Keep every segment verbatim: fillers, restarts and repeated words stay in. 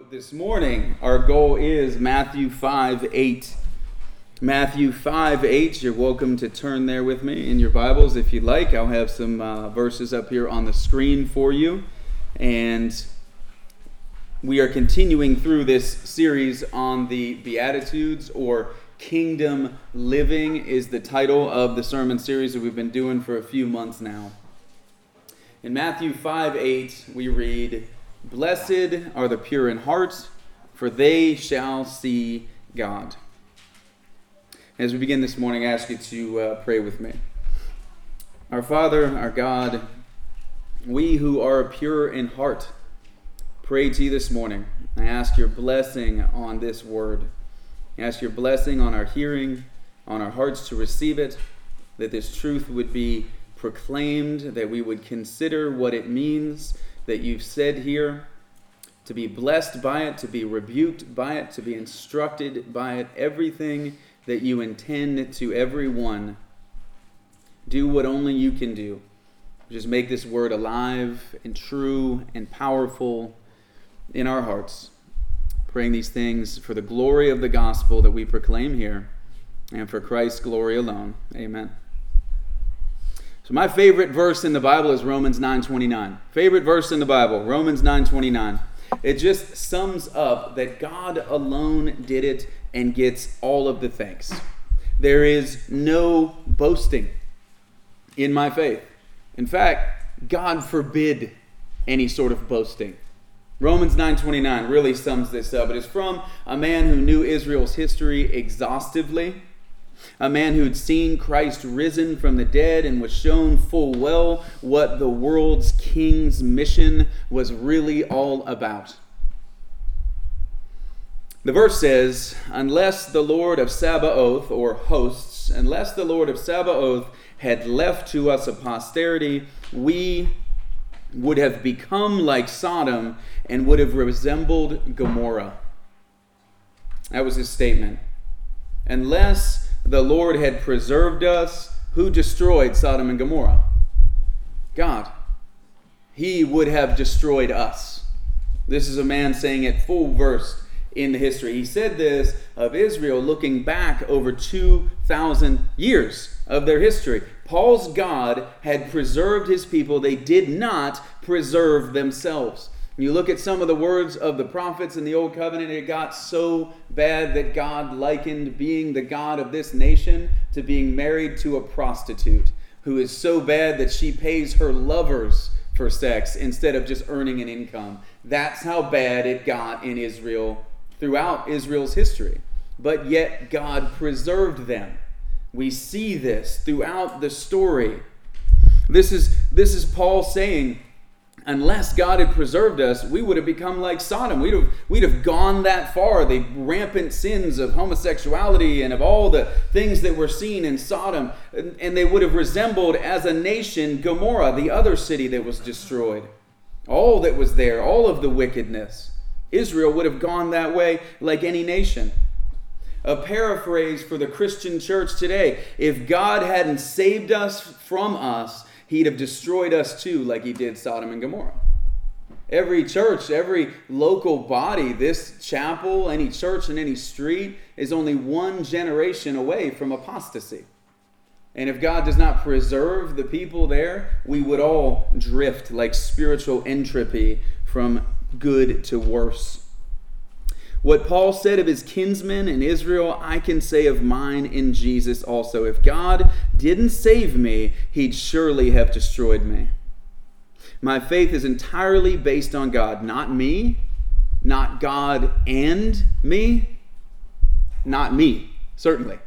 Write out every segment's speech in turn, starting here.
This morning, our goal is Matthew five eight. Matthew five eight, you're welcome to turn there with me in your Bibles if you'd like. I'll have some uh, verses up here on the screen for you. And we are continuing through this series on the Beatitudes, or Kingdom Living is the title of the sermon series that we've been doing for a few months now. In Matthew five eight, we read, "Blessed are the pure in heart, for they shall see God." As we begin this morning, I ask you to uh, pray with me. Our Father, our God, we who are pure in heart, pray to you this morning. I ask your blessing on this word. I ask your blessing on our hearing, on our hearts to receive it, that this truth would be proclaimed, that we would consider what it means that you've said here, to be blessed by it, to be rebuked by it, to be instructed by it, everything that you intend to everyone. Do what only you can do. Just make this word alive and true and powerful in our hearts. Praying these things for the glory of the gospel that we proclaim here and for Christ's glory alone. Amen. So my favorite verse in the Bible is Romans nine twenty-nine. Favorite verse in the Bible, Romans nine twenty-nine. It just sums up that God alone did it and gets all of the thanks. There is no boasting in my faith. In fact, God forbid any sort of boasting. Romans nine twenty-nine really sums this up. It is from a man who knew Israel's history exhaustively. A man who had seen Christ risen from the dead and was shown full well what the world's king's mission was really all about. The verse says, "Unless the Lord of Sabaoth," or hosts, unless the Lord of Sabaoth had left to us a posterity, we would have become like Sodom and would have resembled Gomorrah." That was his statement. Unless the Lord had preserved us, who destroyed Sodom and Gomorrah? God. He would have destroyed us. This is a man saying it full verse in the history. He said this of Israel looking back over two thousand years of their history. Paul's God had preserved his people. They did not preserve themselves. You look at some of the words of the prophets in the Old Covenant, it got so bad that God likened being the God of this nation to being married to a prostitute who is so bad that she pays her lovers for sex instead of just earning an income. That's how bad it got in Israel throughout Israel's history. But yet God preserved them. We see this throughout the story. This is, this is Paul saying, unless God had preserved us, we would have become like Sodom. We'd have, we'd have gone that far. The rampant sins of homosexuality and of all the things that were seen in Sodom. And, and they would have resembled, as a nation, Gomorrah, the other city that was destroyed. All that was there, all of the wickedness. Israel would have gone that way like any nation. A paraphrase for the Christian church today: if God hadn't saved us from us, He'd have destroyed us too, like he did Sodom and Gomorrah. Every church, every local body, this chapel, any church in any street is only one generation away from apostasy. And if God does not preserve the people there, we would all drift like spiritual entropy from good to worse. What Paul said of his kinsmen in Israel, I can say of mine in Jesus also. If God didn't save me, he'd surely have destroyed me. My faith is entirely based on God, not me, not God and me, not me, certainly.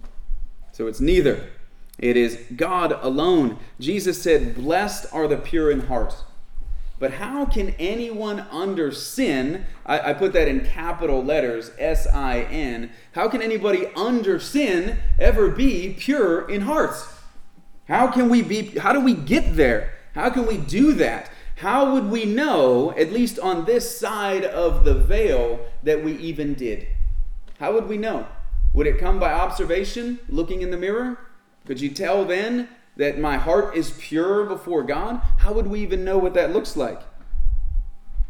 So it's neither. It is God alone. Jesus said, "Blessed are the pure in heart." But how can anyone under sin, I, I put that in capital letters, S I N, how can anybody under sin ever be pure in heart? How can we be, how do we get there? How can we do that? How would we know, at least on this side of the veil, that we even did? How would we know? Would it come by observation, looking in the mirror? Could you tell then that my heart is pure before God? How would we even know what that looks like?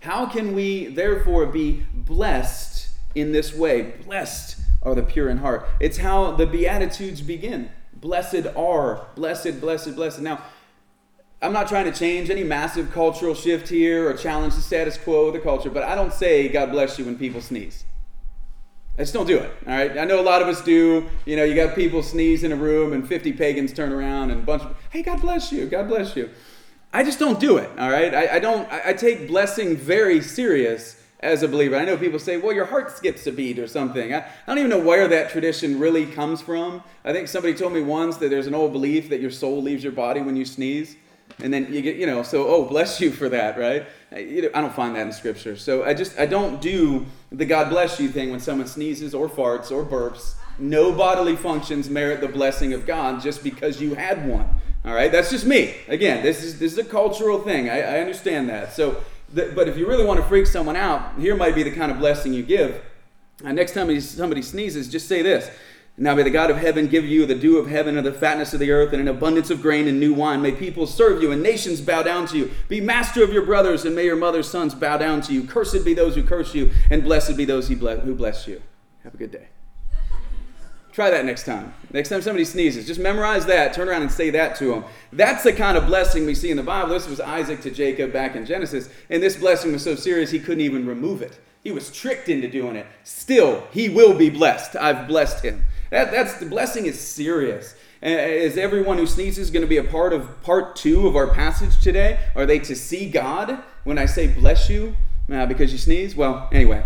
How can we therefore be blessed in this way? Blessed are the pure in heart. It's how the Beatitudes begin. Blessed are, blessed, blessed, blessed. Now, I'm not trying to change any massive cultural shift here or challenge the status quo of the culture, but I don't say God bless you when people sneeze. I just don't do it, all right? I know a lot of us do. You know, you got people sneeze in a room and fifty pagans turn around and a bunch of, hey, God bless you, God bless you. I just don't do it, all right? I, I don't, I, I take blessing very serious as a believer. I know people say, well, your heart skips a beat or something. I, I don't even know where that tradition really comes from. I think somebody told me once that there's an old belief that your soul leaves your body when you sneeze. And then you get, you know, so, oh, bless you for that, right? I, I don't find that in Scripture. So I just, I don't do the God bless you thing when someone sneezes or farts or burps. No bodily functions merit the blessing of God just because you had one. All right? That's just me. Again, this is this is a cultural thing. I, I understand that. So, the, but if you really want to freak someone out, here might be the kind of blessing you give. Uh, next time somebody sneezes, just say this. Now may the God of heaven give you the dew of heaven and the fatness of the earth and an abundance of grain and new wine. May people serve you and nations bow down to you. Be master of your brothers, and may your mother's sons bow down to you. Cursed be those who curse you, and blessed be those who bless you. Have a good day. Try that next time. Next time somebody sneezes, just memorize that. Turn around and say that to them. That's the kind of blessing we see in the Bible. This was Isaac to Jacob back in Genesis, and this blessing was so serious he couldn't even remove it. He was tricked into doing it. Still, he will be blessed. I've blessed him. That, that's the blessing is serious. Is everyone who sneezes going to be a part of part two of our passage today? Are they to see God when I say bless you uh, because you sneeze? Well, anyway,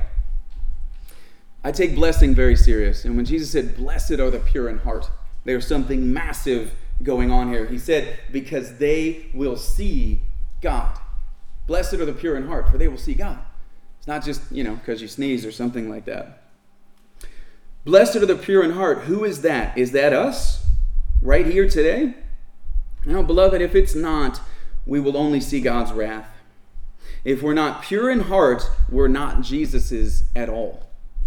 I take blessing very serious. And when Jesus said, blessed are the pure in heart, there's something massive going on here. He said, because they will see God. Blessed are the pure in heart, for they will see God. It's not just, you know, because you sneeze or something like that. Blessed are the pure in heart. Who is that? Is that us? Right here today? Now, beloved, if it's not, we will only see God's wrath. If we're not pure in heart, we're not Jesus's at all.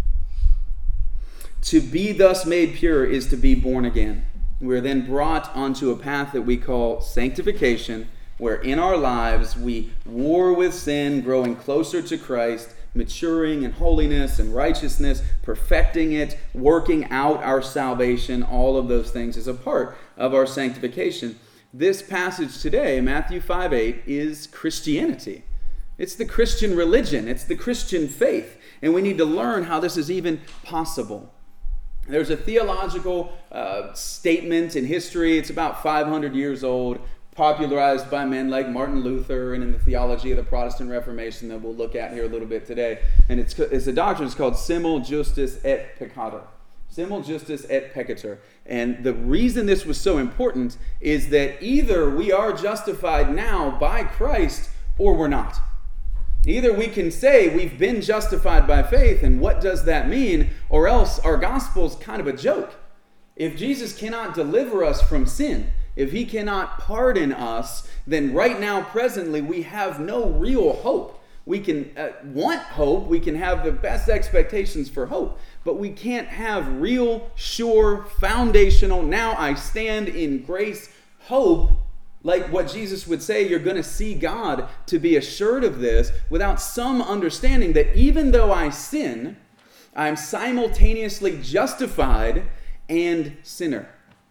To be thus made pure is to be born again. We're then brought onto a path that we call sanctification, where in our lives we war with sin, growing closer to Christ, maturing in holiness and righteousness, perfecting it, working out our salvation. All of those things is a part of our sanctification. This passage today, Matthew five eight, is Christianity. It's the Christian religion. It's the Christian faith. And we need to learn how this is even possible. There's a theological uh, statement in history. It's about five hundred years old, popularized by men like Martin Luther and in the theology of the Protestant Reformation that we'll look at here a little bit today. And it's, it's a doctrine. It's called Simul Justus et Peccator. Simul Justus et Peccator. And the reason this was so important is that either we are justified now by Christ or we're not. Either we can say we've been justified by faith, and what does that mean? Or else our gospel's kind of a joke. If Jesus cannot deliver us from sin, if he cannot pardon us, then right now, presently, we have no real hope. We can uh, want hope. We can have the best expectations for hope. But we can't have real, sure, foundational, now I stand in grace, hope, like what Jesus would say, you're going to see God, to be assured of this without some understanding that even though I sin, I'm simultaneously justified and sinner.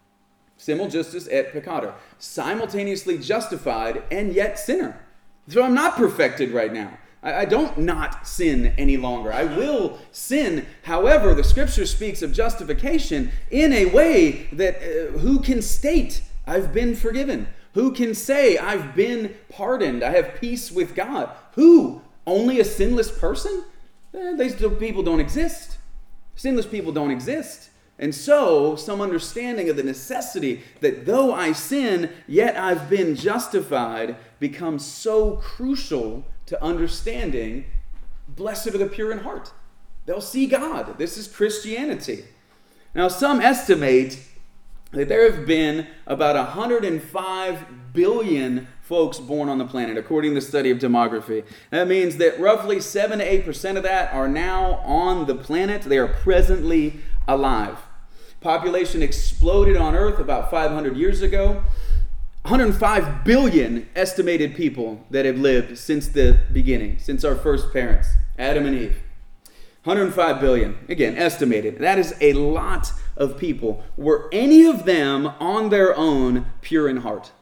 Simul justus et peccator. Simultaneously justified and yet sinner. So I'm not perfected right now. I, I don't not sin any longer. I will sin. However, the scripture speaks of justification in a way that uh, who can state I've been forgiven? Who can say I've been pardoned? I have peace with God. Who? Only a sinless person? Eh, these people don't exist. Sinless people don't exist. And so, some understanding of the necessity that though I sin, yet I've been justified becomes so crucial to understanding blessed are the pure in heart. They'll see God. This is Christianity. Now, some estimate that there have been about one hundred five billion folks born on the planet, according to the study of demography. That means that roughly seven to eight percent of that are now on the planet. They are presently alive. Population exploded on Earth about five hundred years ago. one hundred five billion estimated people that have lived since the beginning, since our first parents, Adam and Eve. one hundred five billion, again, estimated. That is a lot of people. Were any of them on their own pure in heart?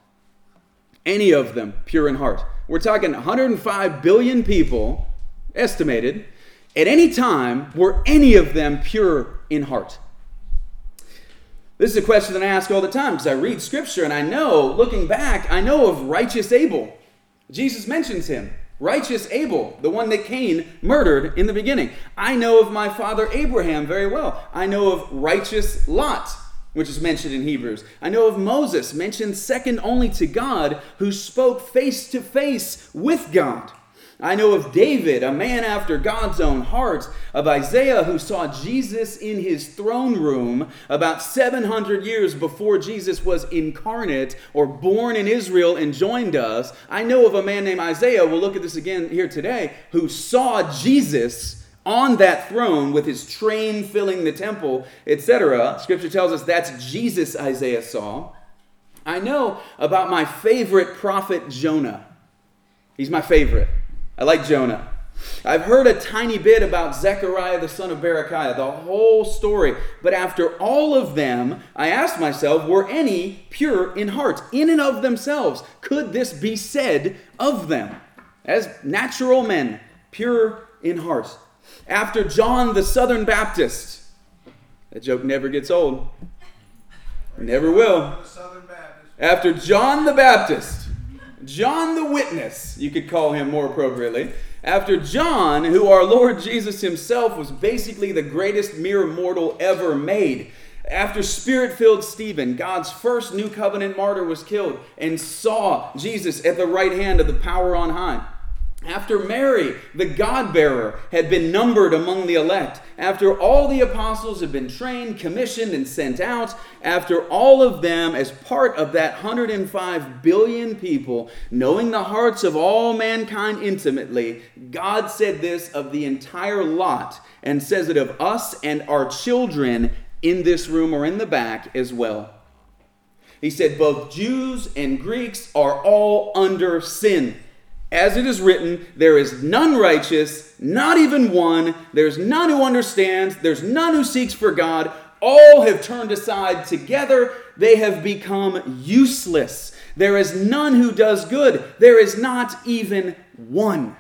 Any of them pure in heart? We're talking one hundred five billion people, estimated. At any time, were any of them pure in heart? This is a question that I ask all the time because I read Scripture and I know, looking back, I know of righteous Abel. Jesus mentions him. Righteous Abel, the one that Cain murdered in the beginning. I know of my father Abraham very well. I know of righteous Lot, which is mentioned in Hebrews. I know of Moses, mentioned second only to God, who spoke face to face with God. I know of David, a man after God's own heart, of Isaiah, who saw Jesus in his throne room about seven hundred years before Jesus was incarnate or born in Israel and joined us. I know of a man named Isaiah, we'll look at this again here today, who saw Jesus on that throne with his train filling the temple, et cetera. Scripture tells us that's Jesus Isaiah saw. I know about my favorite prophet, Jonah. He's my favorite. I like Jonah. I've heard a tiny bit about Zechariah, the son of Berechiah, the whole story. But after all of them, I asked myself, were any pure in heart, in and of themselves? Could this be said of them as natural men, pure in heart? After John, the Southern Baptist, that joke never gets old. Never will. After John the Baptist, John the Witness, you could call him more appropriately. After John, who our Lord Jesus himself was basically the greatest mere mortal ever made. After Spirit-filled Stephen, God's first New Covenant martyr, was killed and saw Jesus at the right hand of the power on high. After Mary, the God-bearer, had been numbered among the elect, after all the apostles had been trained, commissioned, and sent out, after all of them, as part of that one hundred five billion people, knowing the hearts of all mankind intimately, God said this of the entire lot, and says it of us and our children in this room or in the back as well. He said, both Jews and Greeks are all under sin. As it is written, there is none righteous, not even one. There's none who understands. There's none who seeks for God. All have turned aside. Together they have become useless. There is none who does good. There is not even one.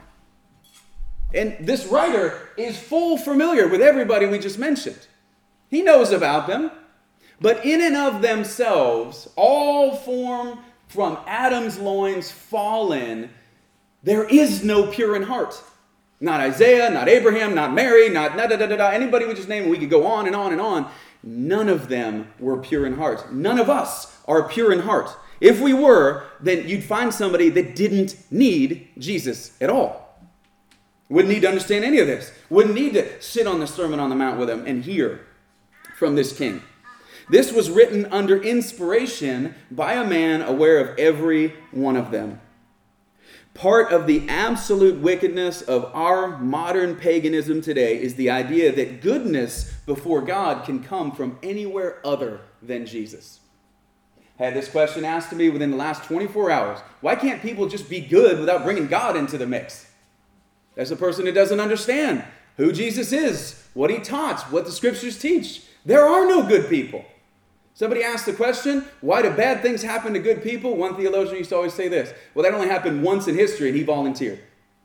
And this writer is full familiar with everybody we just mentioned. He knows about them. But in and of themselves, all form from Adam's loins fallen. There is no pure in heart. Not Isaiah, not Abraham, not Mary, not da da da da da. Anybody we just named, we could go on and on and on. None of them were pure in heart. None of us are pure in heart. If we were, then you'd find somebody that didn't need Jesus at all. Wouldn't need to understand any of this. Wouldn't need to sit on the Sermon on the Mount with him and hear from this king. This was written under inspiration by a man aware of every one of them. Part of the absolute wickedness of our modern paganism today is the idea that goodness before God can come from anywhere other than Jesus. I had this question asked to me within the last twenty-four hours. Why can't people just be good without bringing God into the mix? That's a person who doesn't understand who Jesus is, what he taught, what the scriptures teach. There are no good people. Somebody asked the question, why do bad things happen to good people? One theologian used to always say this. Well, that only happened once in history, and he volunteered.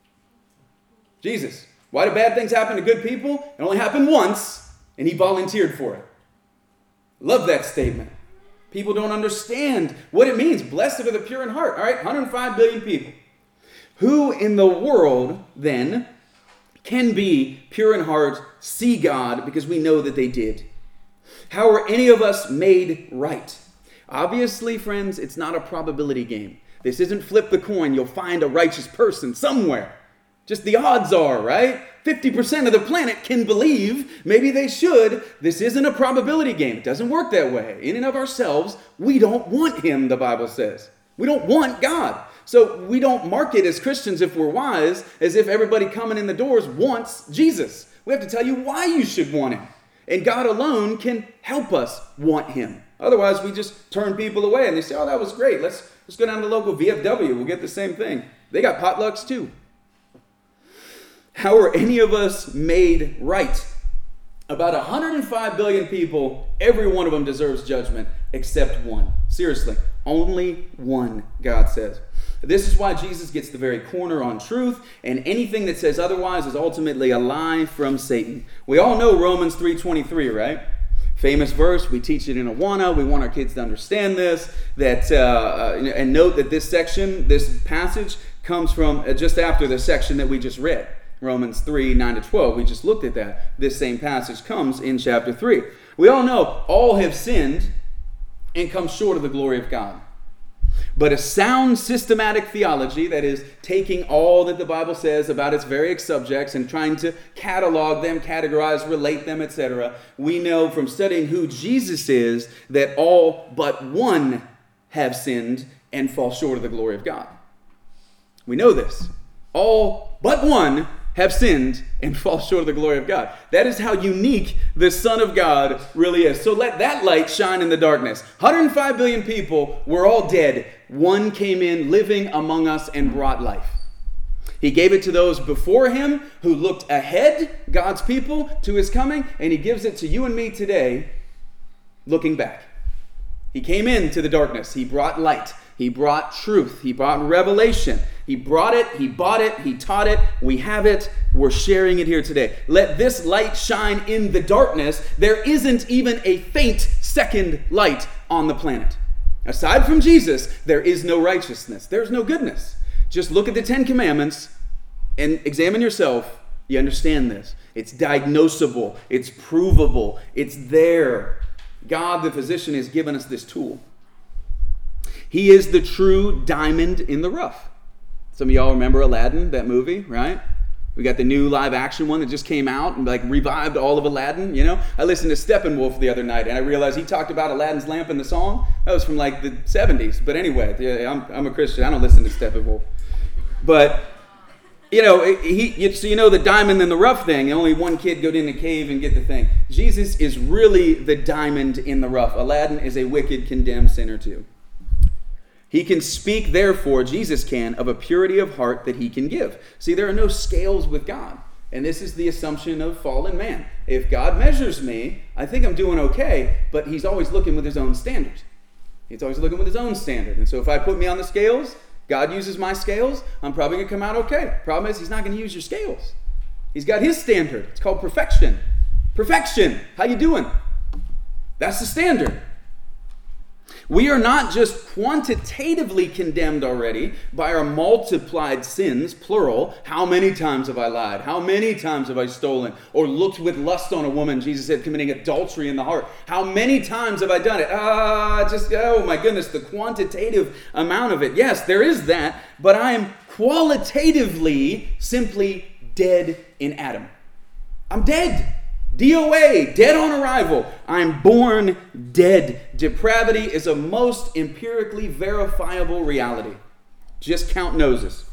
Jesus, why do bad things happen to good people? It only happened once, and he volunteered for it. Love that statement. People don't understand what it means. Blessed are the pure in heart. All right, one hundred five billion people. Who in the world, then, can be pure in heart, see God, because we know that they did? How are any of us made right? Obviously, friends, it's not a probability game. This isn't flip the coin. You'll find a righteous person somewhere. Just the odds are, right? fifty percent of the planet can believe. Maybe they should. This isn't a probability game. It doesn't work that way. In and of ourselves, we don't want him, the Bible says. We don't want God. So we don't market as Christians, if we're wise, as if everybody coming in the doors wants Jesus. We have to tell you why you should want him. And God alone can help us want him. Otherwise, we just turn people away and they say, oh, that was great. Let's, let's go down to the local V F W. We'll get the same thing. They got potlucks too. How are any of us made right? About one hundred five billion people, every one of them deserves judgment except one. Seriously, only one, God says. This is why Jesus gets the very corner on truth, and anything that says otherwise is ultimately a lie from Satan. We all know Romans three twenty-three, right? Famous verse. We teach it in Awana. We want our kids to understand this. That uh, and note that this section, this passage, comes from just after the section that we just read. Romans three, nine to twelve. We just looked at that. This same passage comes in chapter three. We all know all have sinned and come short of the glory of God. But a sound systematic theology, that is taking all that the Bible says about its various subjects and trying to catalog them, categorize, relate them, et cetera, we know from studying who Jesus is that all but one have sinned and fall short of the glory of God. We know this. All but one have sinned and fall short of the glory of God. That is how unique the Son of God really is. So let that light shine in the darkness. one hundred five billion people were all dead. One came in living among us and brought life. He gave it to those before him who looked ahead, God's people, to his coming, and he gives it to you and me today, looking back. He came into the darkness. He brought light. He brought truth. He brought revelation. He brought it. He bought it. He taught it. We have it. We're sharing it here today. Let this light shine in the darkness. There isn't even a faint second light on the planet. Aside from Jesus, there is no righteousness. There's no goodness. Just look at the Ten Commandments and examine yourself. You understand this. It's diagnosable. It's provable. It's there. God, the physician, has given us this tool. He is the true diamond in the rough. Some of y'all remember Aladdin, that movie, right? We got the new live action one that just came out and like revived all of Aladdin, you know? I listened to Steppenwolf the other night and I realized he talked about Aladdin's lamp in the song. That was from like the seventies. But anyway, yeah, I'm, I'm a Christian. I don't listen to Steppenwolf. But, you know, he, so you know the diamond in the rough thing. Only one kid go in the cave and get the thing. Jesus is really the diamond in the rough. Aladdin is a wicked, condemned sinner too. He can speak, therefore, Jesus can, of a purity of heart that he can give. See, there are no scales with God. And this is the assumption of fallen man. If God measures me, I think I'm doing okay, but he's always looking with his own standard. He's always looking with his own standard. And so if I put me on the scales, God uses my scales, I'm probably going to come out okay. Problem is, he's not going to use your scales. He's got his standard. It's called perfection. Perfection. How you doing? That's the standard. We are not just quantitatively condemned already by our multiplied sins, plural. How many times have I lied? How many times have I stolen? Or looked with lust on a woman, Jesus said, committing adultery in the heart. How many times have I done it? Ah, just, oh my goodness, the quantitative amount of it. Yes, there is that, but I am qualitatively simply dead in Adam. I'm dead. D O A, dead on arrival. I'm born dead. Depravity is a most empirically verifiable reality. Just count noses.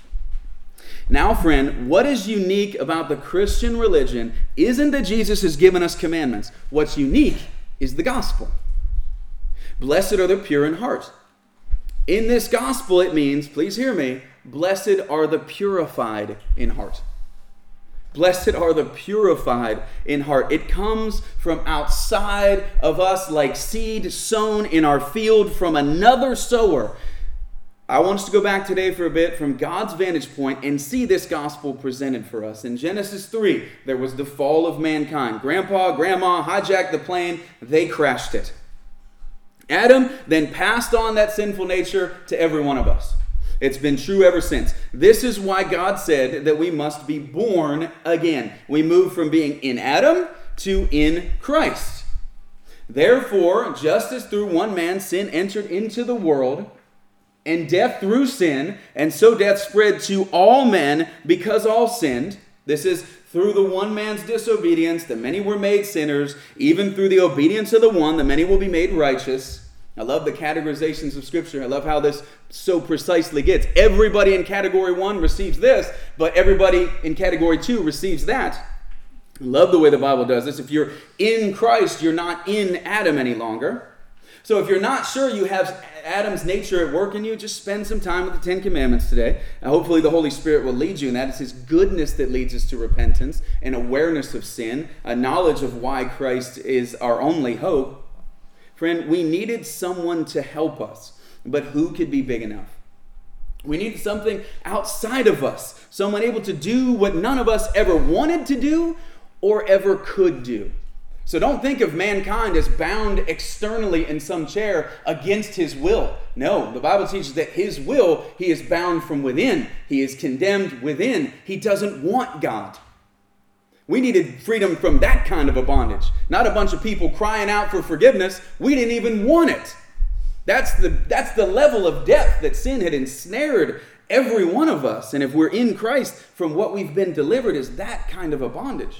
Now, friend, what is unique about the Christian religion isn't that Jesus has given us commandments. What's unique is the gospel. Blessed are the pure in heart. In this gospel, it means, please hear me, blessed are the purified in heart. Blessed are the purified in heart. It comes from outside of us like seed sown in our field from another sower. I want us to go back today for a bit from God's vantage point and see this gospel presented for us. In Genesis three, there was the fall of mankind. Grandpa, grandma hijacked the plane. They crashed it. Adam then passed on that sinful nature to every one of us. It's been true ever since. This is why God said that we must be born again. We move from being in Adam to in Christ. Therefore, just as through one man sin entered into the world, and death through sin, and so death spread to all men because all sinned. This is through the one man's disobedience, the many were made sinners. Even through the obedience of the one, the many will be made righteous. I love the categorizations of Scripture. I love how this so precisely gets. Everybody in category one receives this, but everybody in category two receives that. I love the way the Bible does this. If you're in Christ, you're not in Adam any longer. So if you're not sure you have Adam's nature at work in you, just spend some time with the Ten Commandments today. And hopefully the Holy Spirit will lead you in that. It's His goodness that leads us to repentance and awareness of sin, a knowledge of why Christ is our only hope. Friend, we needed someone to help us, but who could be big enough? We needed something outside of us, someone able to do what none of us ever wanted to do or ever could do. So don't think of mankind as bound externally in some chair against his will. No, the Bible teaches that his will, he is bound from within. He is condemned within. He doesn't want God. We needed freedom from that kind of a bondage. Not a bunch of people crying out for forgiveness. We didn't even want it. That's the, that's the level of depth that sin had ensnared every one of us. And if we're in Christ, from what we've been delivered is that kind of a bondage.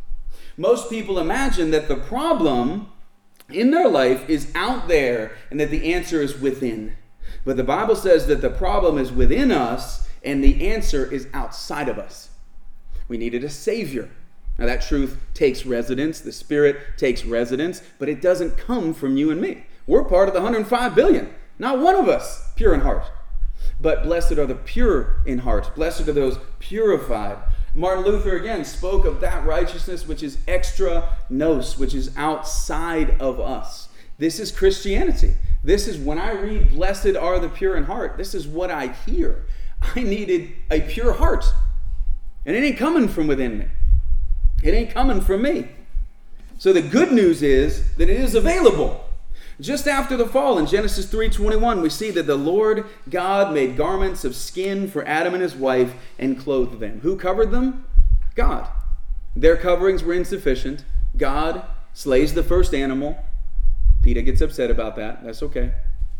Most people imagine that the problem in their life is out there and that the answer is within. But the Bible says that the problem is within us and the answer is outside of us. We needed a Savior. Now that truth takes residence, the Spirit takes residence, but it doesn't come from you and me. We're part of the one hundred five billion. Not one of us pure in heart. But blessed are the pure in heart. Blessed are those purified. Martin Luther again spoke of that righteousness which is extra nos, which is outside of us. This is Christianity. This is when I read, blessed are the pure in heart, this is what I hear. I needed a pure heart. And it ain't coming from within me. It ain't coming from me. So the good news is that it is available. Just after the fall, in Genesis three twenty-one, we see that the Lord God made garments of skin for Adam and his wife and clothed them. Who covered them? God. Their coverings were insufficient. God slays the first animal. PETA gets upset about that. That's okay.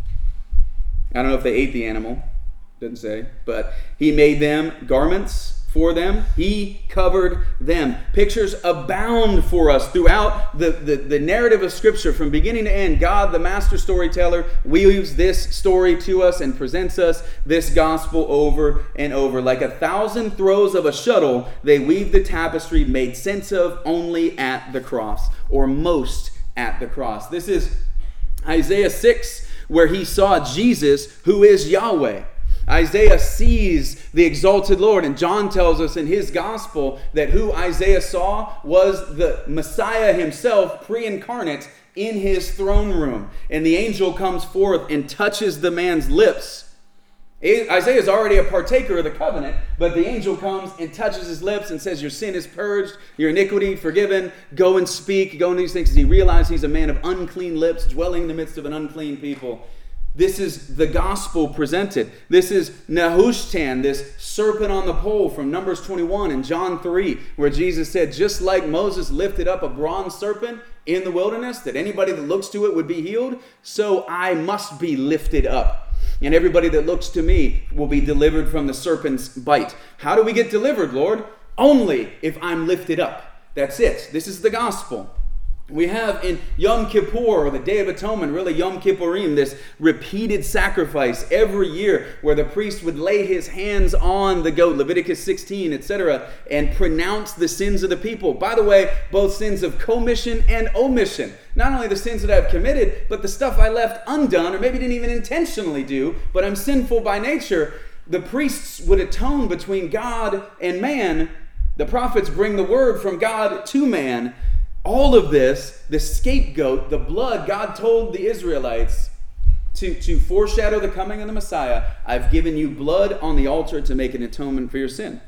I don't know if they ate the animal. Doesn't say. But He made them garments for them. He covered them. Pictures abound for us throughout the, the, the narrative of Scripture from beginning to end. God, the master storyteller, weaves this story to us and presents us this gospel over and over. Like a thousand throws of a shuttle, they weave the tapestry made sense of only at the cross, or most at the cross. This is Isaiah six, where he saw Jesus, who is Yahweh. Isaiah sees the exalted Lord, and John tells us in his gospel that who Isaiah saw was the Messiah himself, pre-incarnate, in his throne room. And the angel comes forth and touches the man's lips. Isaiah is already a partaker of the covenant, but the angel comes and touches his lips and says, your sin is purged, your iniquity forgiven, go and speak, go and do these things. Because he realized he's a man of unclean lips, dwelling in the midst of an unclean people. This is the gospel presented. This is Nehushtan, this serpent on the pole from Numbers twenty-one and John three, where Jesus said, just like Moses lifted up a bronze serpent in the wilderness, that anybody that looks to it would be healed, so I must be lifted up. And everybody that looks to me will be delivered from the serpent's bite. How do we get delivered, Lord? Only if I'm lifted up. That's it. This is the gospel. We have in Yom Kippur, or the Day of Atonement, really Yom Kippurim, this repeated sacrifice every year where the priest would lay his hands on the goat, Leviticus sixteen, et cetera, and pronounce the sins of the people. By the way, both sins of commission and omission. Not only the sins that I've committed, but the stuff I left undone, or maybe didn't even intentionally do, but I'm sinful by nature. The priests would atone between God and man. The prophets bring the word from God to man. All of this, the scapegoat, the blood, God told the Israelites to, to foreshadow the coming of the Messiah. I've given you blood on the altar to make an atonement for your sin.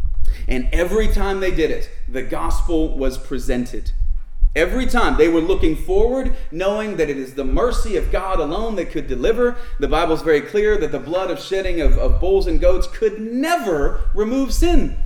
And every time they did it, the gospel was presented. Every time they were looking forward, knowing that it is the mercy of God alone that could deliver. The Bible's very clear that the blood of shedding of, of bulls and goats could never remove sin.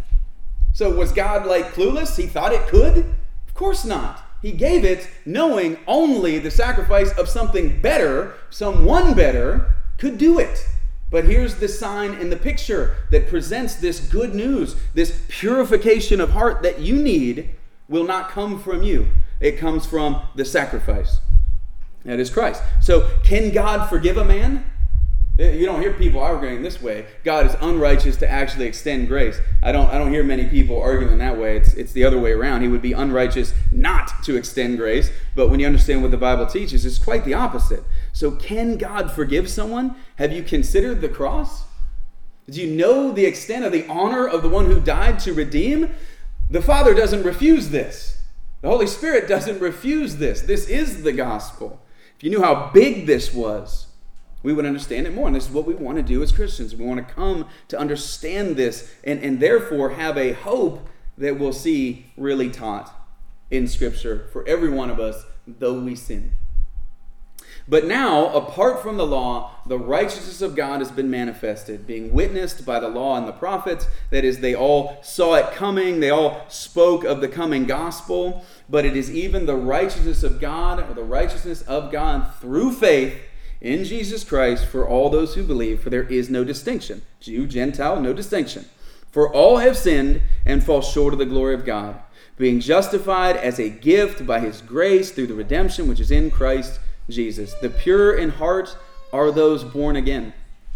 So was God like clueless? He thought it could? Of course not. He gave it knowing only the sacrifice of something better, someone better, could do it. But here's the sign in the picture that presents this good news, this purification of heart that you need will not come from you. It comes from the sacrifice. That is Christ. So can God forgive a man? You don't hear people arguing this way. God is unrighteous to actually extend grace. I don't I don't hear many people arguing that way. It's it's the other way around. He would be unrighteous not to extend grace. But when you understand what the Bible teaches, it's quite the opposite. So can God forgive someone? Have you considered the cross? Do you know the extent of the honor of the one who died to redeem? The Father doesn't refuse this. The Holy Spirit doesn't refuse this. This is the gospel. If you knew how big this was, we would understand it more. And this is what we want to do as Christians. We want to come to understand this and, and therefore have a hope that we'll see really taught in Scripture for every one of us, though we sin. But now, apart from the law, the righteousness of God has been manifested, being witnessed by the law and the prophets. That is, they all saw it coming. They all spoke of the coming gospel. But it is even the righteousness of God, or the righteousness of God through faith in Jesus Christ for all those who believe, for there is no distinction. Jew, Gentile, no distinction. For all have sinned and fall short of the glory of God, being justified as a gift by his grace through the redemption which is in Christ Jesus. The pure in heart are those born again.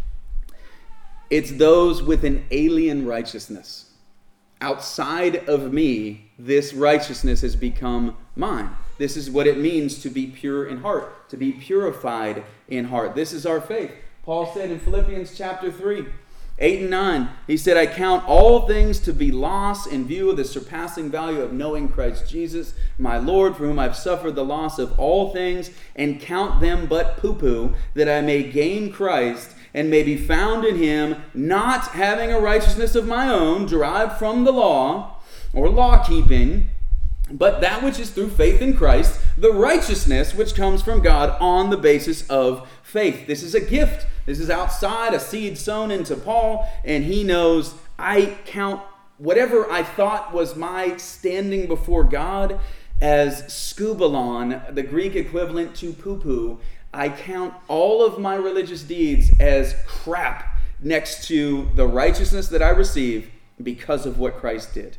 It's those with an alien righteousness. Outside of me, this righteousness has become mine. This is what it means to be pure in heart, to be purified in heart. This is our faith. Paul said in Philippians chapter three, eight and nine, he said, I count all things to be loss in view of the surpassing value of knowing Christ Jesus, my Lord, for whom I've suffered the loss of all things, and count them but poo-poo, that I may gain Christ and may be found in him, not having a righteousness of my own derived from the law or law-keeping, but that which is through faith in Christ, the righteousness which comes from God on the basis of faith. This is a gift. This is outside, a seed sown into Paul, and he knows, I count whatever I thought was my standing before God as skubalon, the Greek equivalent to poo-poo. I count all of my religious deeds as crap next to the righteousness that I receive because of what Christ did.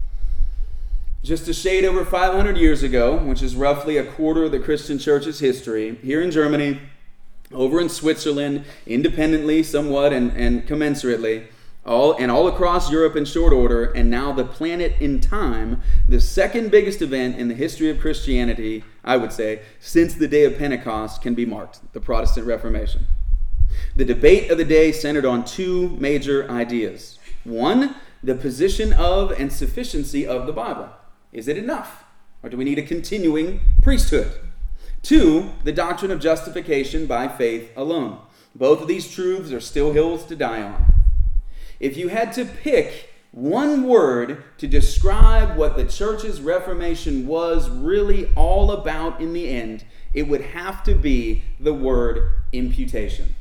Just a shade over five hundred years ago, which is roughly a quarter of the Christian church's history, here in Germany, over in Switzerland, independently somewhat and, and commensurately, all and all across Europe in short order, and now the planet in time, the second biggest event in the history of Christianity, I would say, since the day of Pentecost can be marked, the Protestant Reformation. The debate of the day centered on two major ideas. One, the position of and sufficiency of the Bible. Is it enough? Or do we need a continuing priesthood? Two, the doctrine of justification by faith alone. Both of these truths are still hills to die on. If you had to pick one word to describe what the church's Reformation was really all about in the end, it would have to be the word imputation.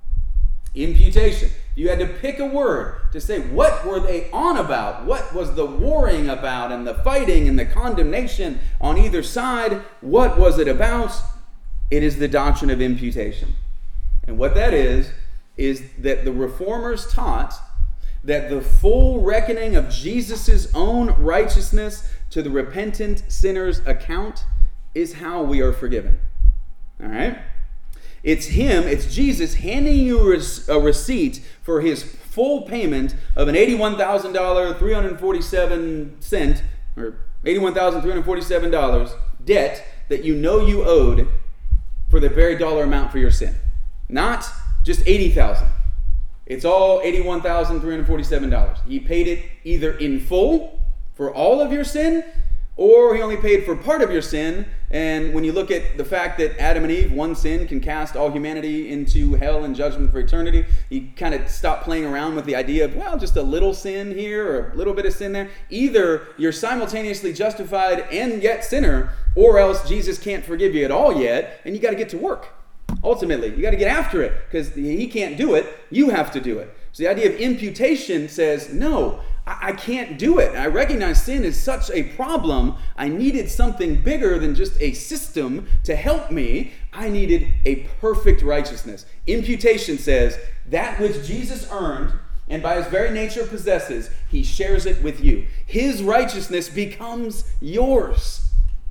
Imputation. You had to pick a word to say, what were they on about? What was the warring about and the fighting and the condemnation on either side? What was it about? It is the doctrine of imputation. And what that is, is that the reformers taught that the full reckoning of Jesus' own righteousness to the repentant sinner's account is how we are forgiven. All right? It's him, it's Jesus handing you a receipt for his full payment of an eighty-one thousand dollars, three hundred forty-seven cents, or eighty-one thousand three hundred forty-seven dollars debt that you know you owed for the very dollar amount for your sin. Not just eighty thousand dollars. It's all eighty-one thousand three hundred forty-seven dollars. He paid it either in full for all of your sin, or he only paid for part of your sin. And when you look at the fact that Adam and Eve, one sin can cast all humanity into hell and judgment for eternity, you kind of stop playing around with the idea of, well, just a little sin here or a little bit of sin there. Either you're simultaneously justified and yet sinner, or else Jesus can't forgive you at all yet, and you got to get to work. Ultimately, you got to get after it because he can't do it. You have to do it. So the idea of imputation says, no, I can't do it. I recognize sin is such a problem. I needed something bigger than just a system to help me. I needed a perfect righteousness. Imputation says that which Jesus earned and by his very nature possesses, he shares it with you. His righteousness becomes yours.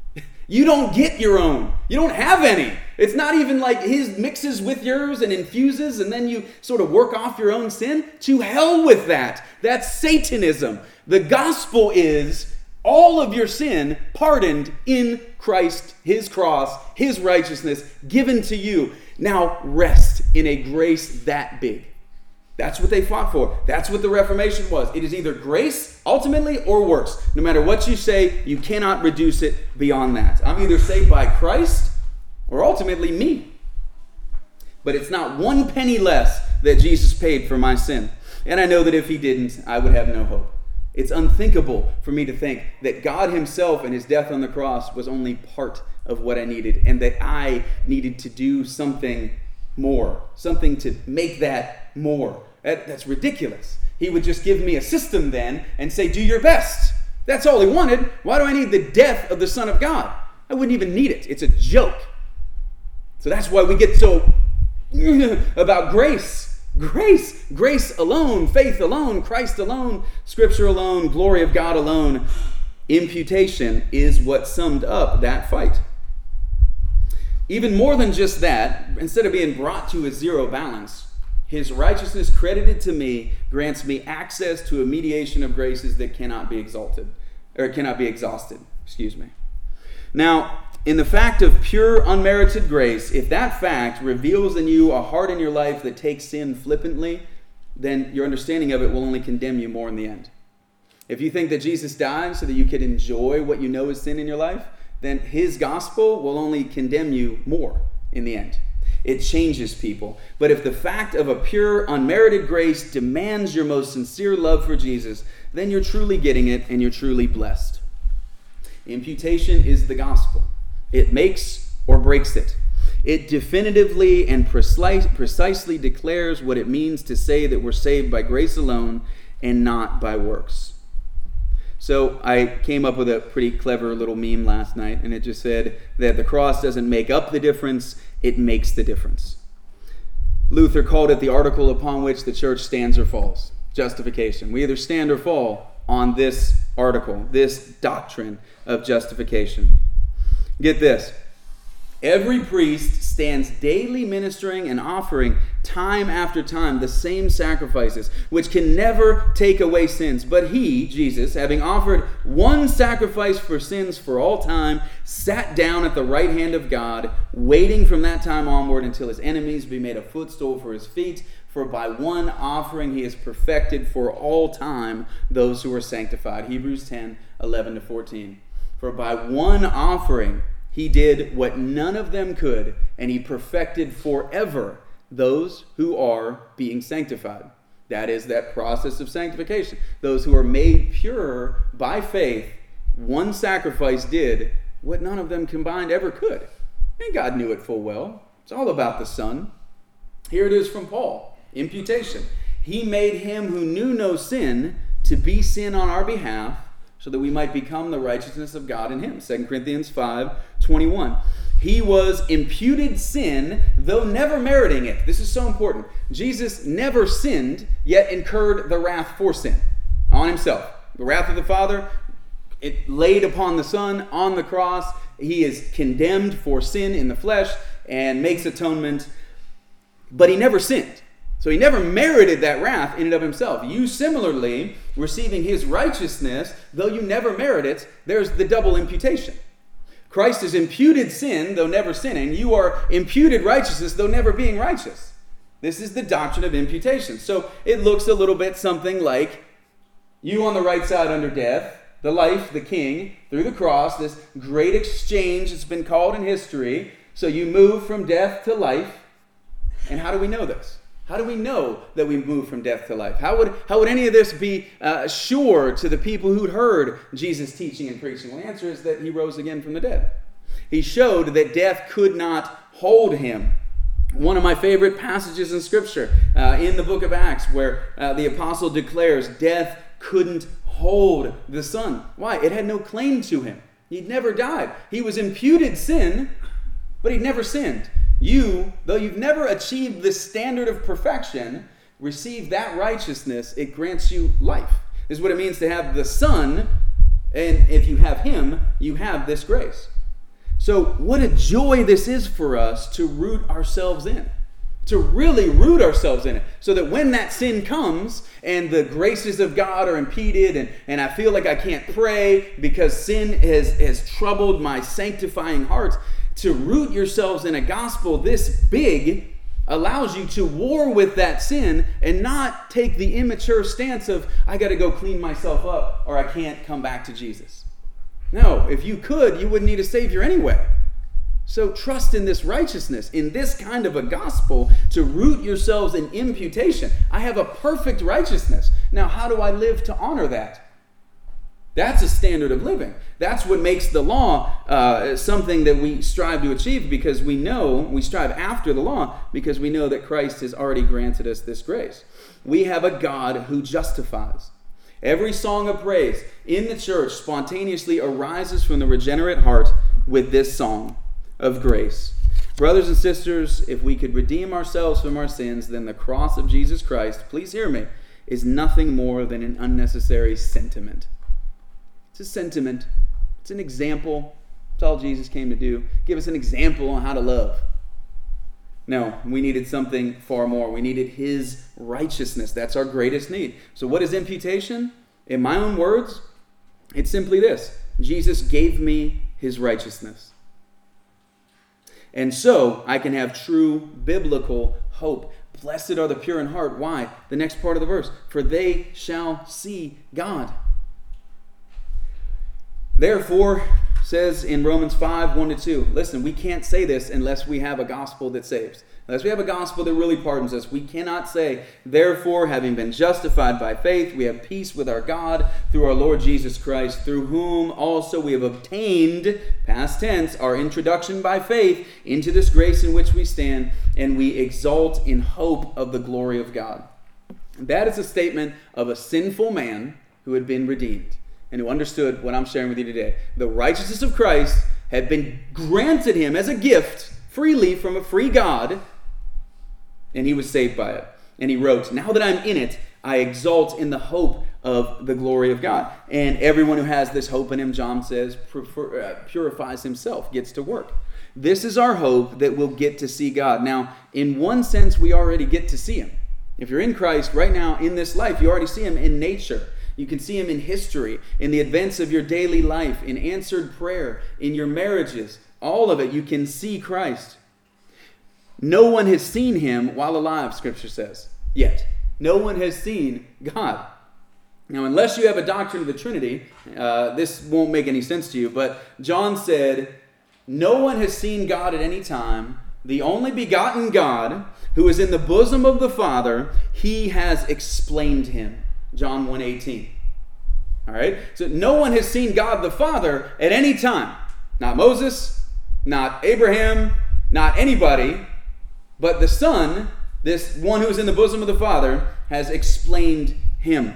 You don't get your own. You don't have any. It's not even like his mixes with yours and infuses and then you sort of work off your own sin. To hell with that. That's Satanism. The gospel is all of your sin pardoned in Christ, his cross, his righteousness given to you. Now rest in a grace that big. That's what they fought for. That's what the Reformation was. It is either grace, ultimately, or works. No matter what you say, you cannot reduce it beyond that. I'm either saved by Christ or ultimately me. But it's not one penny less that Jesus paid for my sin. And I know that if he didn't, I would have no hope. It's unthinkable for me to think that God himself and his death on the cross was only part of what I needed, and that I needed to do something more, something to make that more. That, that's ridiculous. He would just give me a system then and say, do your best. That's all he wanted. Why do I need the death of the Son of God? I wouldn't even need it. It's a joke. So that's why we get so about grace. Grace. Grace alone. Faith alone. Christ alone. Scripture alone. Glory of God alone. Imputation is what summed up that fight. Even more than just that, instead of being brought to a zero balance, his righteousness credited to me grants me access to a mediation of graces that cannot be exalted, or cannot be exhausted. Excuse me. Now, in the fact of pure unmerited grace, if that fact reveals in you a heart in your life that takes sin flippantly, then your understanding of it will only condemn you more in the end. If you think that Jesus died so that you could enjoy what you know is sin in your life, then his gospel will only condemn you more in the end. It changes people. But if the fact of a pure, unmerited grace demands your most sincere love for Jesus, then you're truly getting it and you're truly blessed. Imputation is the gospel. It makes or breaks it. It definitively and precise, precisely declares what it means to say that we're saved by grace alone and not by works. So I came up with a pretty clever little meme last night, and it just said that the cross doesn't make up the difference, it makes the difference. Luther called it the article upon which the church stands or falls. Justification. We either stand or fall on this article, this doctrine of justification. Get this. Every priest stands daily ministering and offering time after time the same sacrifices, which can never take away sins. But he, Jesus, having offered one sacrifice for sins for all time, sat down at the right hand of God, waiting from that time onward until his enemies be made a footstool for his feet. For by one offering he has perfected for all time those who are sanctified. Hebrews ten, eleven to fourteen. For by one offering he did what none of them could, and he perfected forever those who are being sanctified. That is that process of sanctification. Those who are made pure by faith, one sacrifice did what none of them combined ever could. And God knew it full well. It's all about the Son. Here it is from Paul. Imputation. He made him who knew no sin to be sin on our behalf, so that we might become the righteousness of God in him. Second Corinthians five twenty-one. He was imputed sin, though never meriting it. This is so important. Jesus never sinned, yet incurred the wrath for sin on himself. The wrath of the Father, it laid upon the Son on the cross. He is condemned for sin in the flesh and makes atonement, but he never sinned. So he never merited that wrath in and of himself. You similarly, receiving his righteousness, though you never merit it, there's the double imputation. Christ is imputed sin, though never sinning. You are imputed righteousness, though never being righteous. This is the doctrine of imputation. So it looks a little bit something like you on the right side under death, the life, the king, through the cross, this great exchange that's been called in history. So you move from death to life. And how do we know this? How do we know that we move from death to life? How would how would any of this be uh, sure to the people who'd heard Jesus teaching and preaching? Well, the answer is that he rose again from the dead. He showed that death could not hold him. One of my favorite passages in Scripture, uh, in the book of Acts, where uh, the apostle declares death couldn't hold the Son. Why? It had no claim to him. He'd never died. He was imputed sin, but he'd never sinned. You, though you've never achieved this standard of perfection, receive that righteousness. It grants you life. This is what it means to have the Son, and if you have him, you have this grace. So what a joy this is for us to root ourselves in. To really root ourselves in it. So that when that sin comes and the graces of God are impeded and, and I feel like I can't pray because sin has, has troubled my sanctifying heart, to root yourselves in a gospel this big allows you to war with that sin and not take the immature stance of, I got to go clean myself up or I can't come back to Jesus. No, if you could, you wouldn't need a Savior anyway. So trust in this righteousness, in this kind of a gospel, to root yourselves in imputation. I have a perfect righteousness. Now, how do I live to honor that? That's a standard of living. That's what makes the law uh, something that we strive to achieve, because we know, we strive after the law, because we know that Christ has already granted us this grace. We have a God who justifies. Every song of praise in the church spontaneously arises from the regenerate heart with this song of grace. Brothers and sisters, if we could redeem ourselves from our sins, then the cross of Jesus Christ, please hear me, is nothing more than an unnecessary sentiment. It's a sentiment. It's an example. That's all Jesus came to do. Give us an example on how to love. No, we needed something far more. We needed His righteousness. That's our greatest need. So what is imputation? In my own words, it's simply this. Jesus gave me His righteousness. And so I can have true biblical hope. Blessed are the pure in heart. Why? The next part of the verse. For they shall see God. Therefore, says in Romans five, one to two, listen, we can't say this unless we have a gospel that saves. Unless we have a gospel that really pardons us, we cannot say, therefore, having been justified by faith, we have peace with our God through our Lord Jesus Christ, through whom also we have obtained, past tense, our introduction by faith into this grace in which we stand, and we exult in hope of the glory of God. That is a statement of a sinful man who had been redeemed and who understood what I'm sharing with you today. The righteousness of Christ had been granted him as a gift freely from a free God, and he was saved by it. And he wrote, now that I'm in it, I exult in the hope of the glory of God. And everyone who has this hope in him, John says, prefer, uh, purifies himself, gets to work. This is our hope, that we'll get to see God. Now, in one sense, we already get to see him. If you're in Christ right now in this life, you already see him in nature. You can see him in history, in the events of your daily life, in answered prayer, in your marriages. All of it, you can see Christ. No one has seen him while alive, Scripture says, yet. No one has seen God. Now, unless you have a doctrine of the Trinity, uh, this won't make any sense to you, but John said, no one has seen God at any time. The only begotten God, who is in the bosom of the Father, he has explained him. John one eighteen. All right? So no one has seen God the Father at any time. Not Moses, not Abraham, not anybody. But the Son, this one who is in the bosom of the Father, has explained him.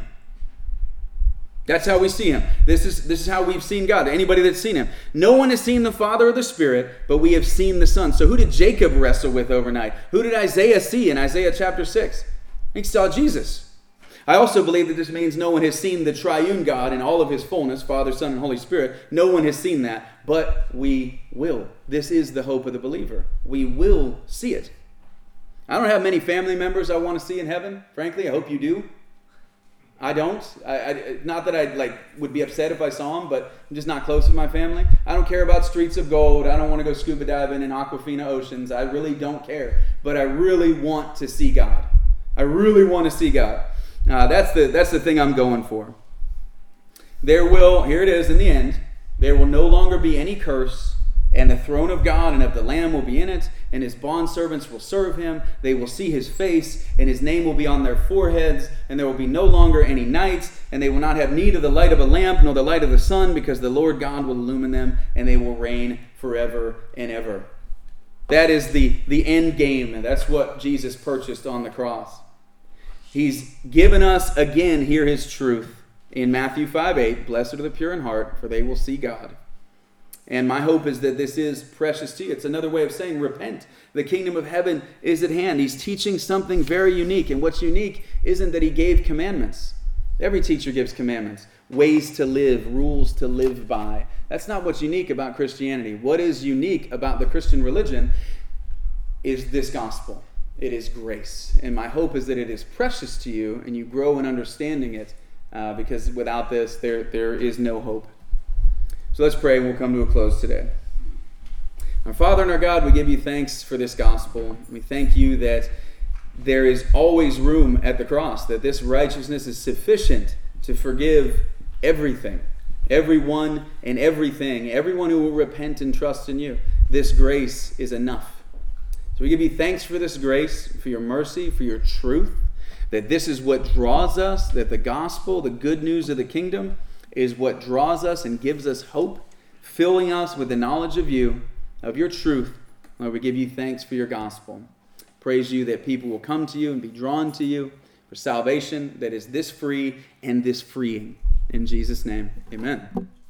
That's how we see him. This is, this is how we've seen God. Anybody that's seen him. No one has seen the Father or the Spirit, but we have seen the Son. So who did Jacob wrestle with overnight? Who did Isaiah see in Isaiah chapter six? He saw Jesus. I also believe that this means no one has seen the triune God in all of his fullness, Father, Son, and Holy Spirit. No one has seen that, but we will. This is the hope of the believer. We will see it. I don't have many family members I want to see in heaven, frankly. I hope you do. I don't. I, I, not that I like would be upset if I saw them, but I'm just not close with my family. I don't care about streets of gold. I don't want to go scuba diving in Aquafina oceans. I really don't care. But I really want to see God. I really want to see God. Uh, that's the that's the thing I'm going for. There will, here it is in the end, there will no longer be any curse, and the throne of God and of the Lamb will be in it, and his bondservants will serve him. They will see his face, and his name will be on their foreheads, and there will be no longer any night, and they will not have need of the light of a lamp, nor the light of the sun, because the Lord God will illumine them, and they will reign forever and ever. That is the, the end game, and that's what Jesus purchased on the cross. He's given us, again, here his truth. In Matthew five eight, blessed are the pure in heart, for they will see God. And my hope is that this is precious to you. It's another way of saying repent. The kingdom of heaven is at hand. He's teaching something very unique. And what's unique isn't that he gave commandments. Every teacher gives commandments. ways to live, rules to live by. That's not what's unique about Christianity. What is unique about the Christian religion is this gospel. It is grace. And my hope is that it is precious to you and you grow in understanding it, uh, because without this, there, there is no hope. So let's pray and we'll come to a close today. Our Father and our God, we give you thanks for this gospel. We thank you that there is always room at the cross, that this righteousness is sufficient to forgive everything, everyone and everything, everyone who will repent and trust in you. This grace is enough. So we give you thanks for this grace, for your mercy, for your truth, that this is what draws us, that the gospel, the good news of the kingdom, is what draws us and gives us hope, filling us with the knowledge of you, of your truth. Lord, we give you thanks for your gospel. Praise you that people will come to you and be drawn to you for salvation that is this free and this freeing. In Jesus' name, amen.